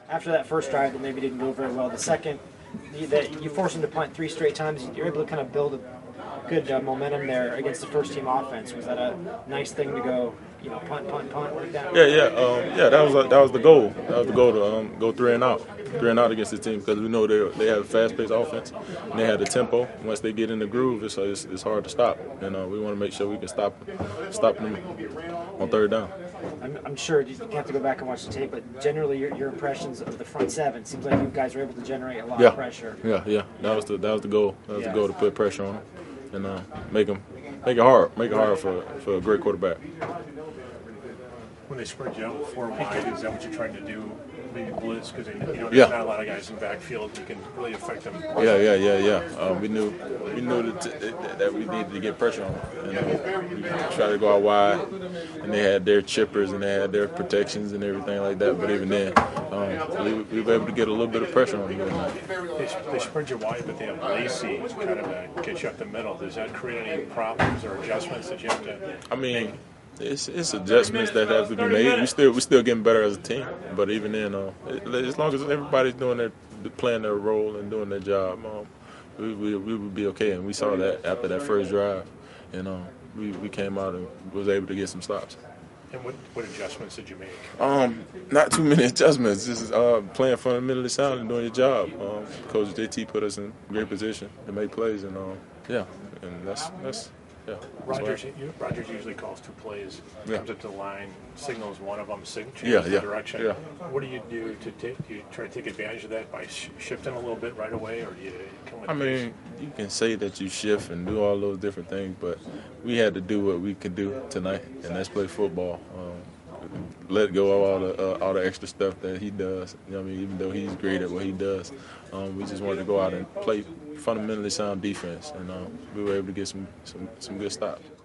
after that first drive that maybe didn't go very well, the second, that you forced them to punt 3 straight times, you're able to kind of build a good momentum there against the first team offense. Was that a nice thing to go, punt like that? Yeah. That was the goal. That was the goal to go 3 and out against this team, because we know they have a fast-paced offense and they have the tempo. Once they get in the groove, it's hard to stop. And we want to make sure we can stop them on third down. I'm sure you have to go back and watch the tape, but generally your impressions of the front seven seems like you guys were able to generate a lot of pressure. Yeah. That was the goal. That was the goal, to put pressure on them and make it hard for a great quarterback. When they spread you out 4 wide, is that what you're trying to do? Maybe blitz, because there's not a lot of guys in the backfield you can really affect them. Yeah. We knew that we needed to get pressure on them. We tried to go out wide, and they had their chippers and they had their protections and everything like that. But even then, we were able to get a little bit of pressure on them. They spread you wide, but they have Lacy kind of get you up the middle. Does that create any problems or adjustments that you have to make? It's adjustments that have to be made. We're still getting better as a team, but even then, as long as everybody's playing their role and doing their job, we would be okay. And we saw that after that first drive, and we came out and was able to get some stops. And what adjustments did you make? Not too many adjustments. Just playing fundamentally sound and doing your job. Coach JT put us in great position to make plays, and that's. Yeah. Rogers usually calls 2 plays, comes up to the line, signals one of them, changes the direction. Yeah. What do you do do you try to take advantage of that by shifting a little bit right away, or do you come with you can say that you shift and do all those different things, but we had to do what we could do tonight, and that's play football. Let go of all the extra stuff that he does. Even though he's great at what he does, we just wanted to go out and play fundamentally sound defense, and we were able to get some good stops.